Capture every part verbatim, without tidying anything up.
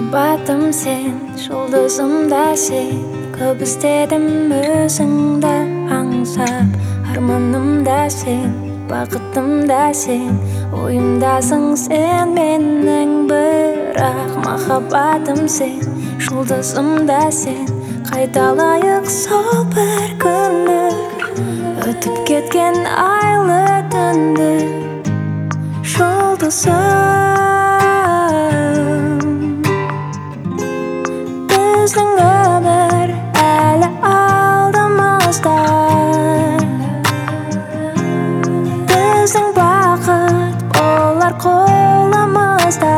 Махаббатым сен, жұлдызым да сен. Көп іздедім өзіңді аңсап. Арманым да сен, бақытым да сен. Ойымдасың сен менің, бірақ махаббатым сен, жұлдызым да сен. Қайталайық сол бір күнді, өтіп кеткен айлы түнді. Жұлдызым, біздің өмір әлі алдымызда. Біздің бақыт болар қолымызда.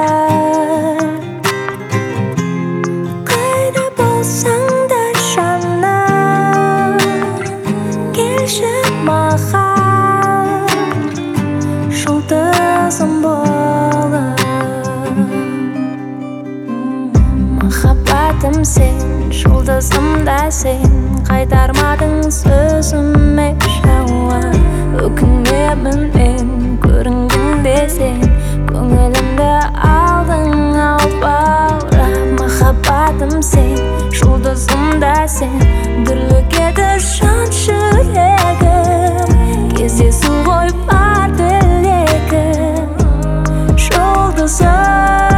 Қайда болсаң да жаным, келші маған жұлдызым болып. Махаббатым сен, жұлдызым да сен. Қайтармадың сөзіме жауап. Өкінемін мен, көрінгің бе сен. Көңілімді алдың ау баурап. Махаббатым сен, жұлдызым да сен. Дүрлігеді жан жүрегім, кездесу ғой бар тілегім. Жұлдызым,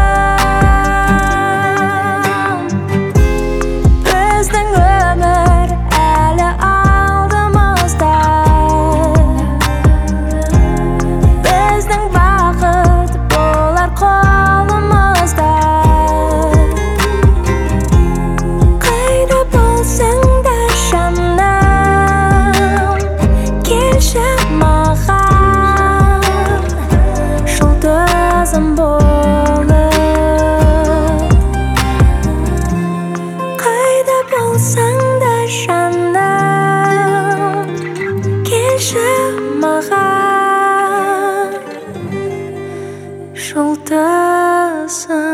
жұлдызым болып. Қайда болсаң да жаным, келші маған жұлдызым.